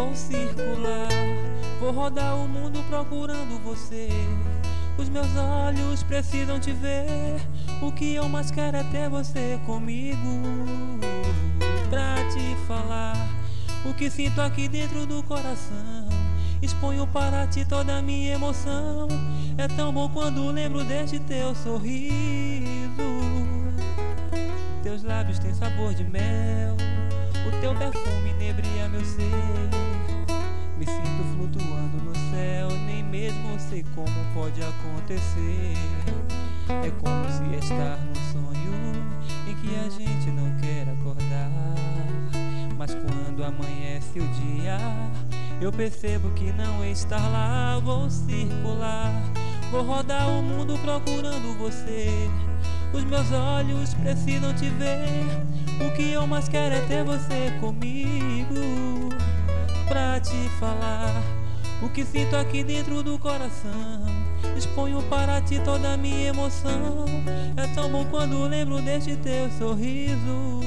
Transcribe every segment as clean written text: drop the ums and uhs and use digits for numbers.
Vou circular, vou rodar o mundo procurando você. Os meus olhos precisam te ver. O que eu mais quero é ter você comigo, pra te falar o que sinto aqui dentro do coração. Exponho para ti toda a minha emoção. É tão bom quando lembro deste teu sorriso. Teus lábios têm sabor de mel, o teu perfume inebria meu ser. Me sinto flutuando no céu, nem mesmo sei como pode acontecer. É como se estar num sonho em que a gente não quer acordar. Mas quando amanhece o dia, eu percebo que não está lá. Vou circular, vou rodar o mundo procurando você. Os meus olhos precisam te ver. O que eu mais quero é ter você comigo, pra te falar o que sinto aqui dentro do coração. Exponho para ti toda a minha emoção. É tão bom quando lembro deste teu sorriso.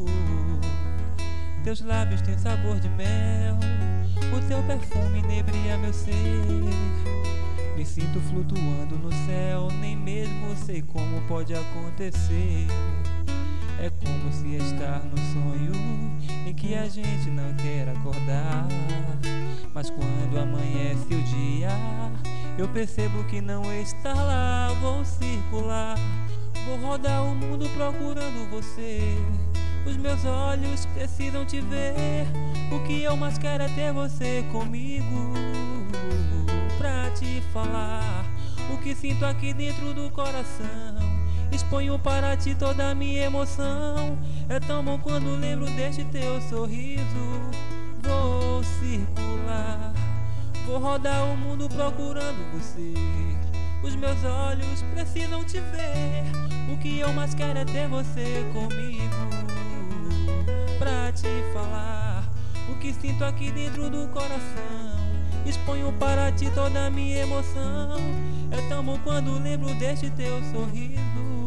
Teus lábios têm sabor de mel, o teu perfume inebria meu ser. Me sinto flutuando no céu, nem mesmo sei como pode acontecer. É como se estar no sonho em que a gente não quer acordar. Mas quando amanhece o dia, eu percebo que não está lá. Vou circular, vou rodar o mundo procurando você. Os meus olhos precisam te ver. O que eu mais quero é ter você comigo, pra te falar o que sinto aqui dentro do coração. Exponho para ti toda a minha emoção. É tão bom quando lembro deste teu sorriso. Vou circular, vou rodar o mundo procurando você. Os meus olhos precisam te ver. O que eu mais quero é ter você comigo, pra te falar o que sinto aqui dentro do coração. Exponho para ti toda a minha emoção. É tão bom quando lembro deste teu sorriso.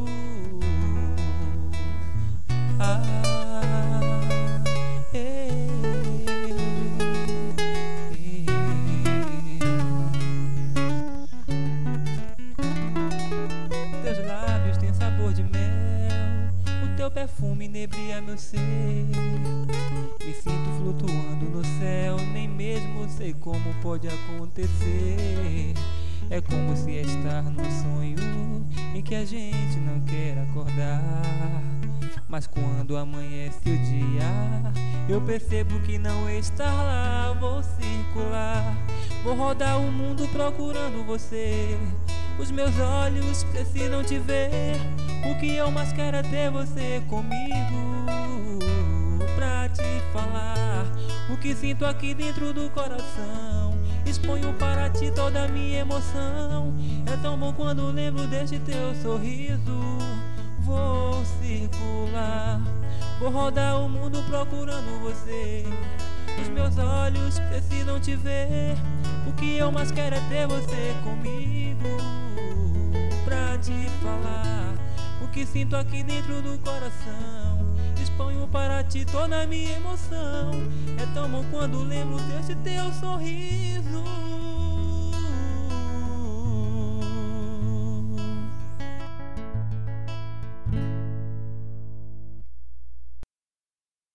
Teus lábios têm sabor de mel, o teu perfume inebria meu ser. Me sinto flutuando no céu, nem mesmo sei como pode acontecer. É como se estar num sonho em que a gente não quer acordar. Mas quando amanhece o dia, eu percebo que não está lá. Vou circular, vou rodar o mundo procurando você. Os meus olhos precisam te ver. O que eu mais quero é ter você comigo, pra te falar o que sinto aqui dentro do coração. Exponho para ti toda a minha emoção. É tão bom quando lembro deste teu sorriso. Vou circular, vou rodar o mundo procurando você. Os meus olhos precisam te ver. O que eu mais quero é ter você comigo, pra te falar o que sinto aqui dentro do coração. Exponho para ti toda a minha emoção. É tão bom quando lembro desse teu sorriso.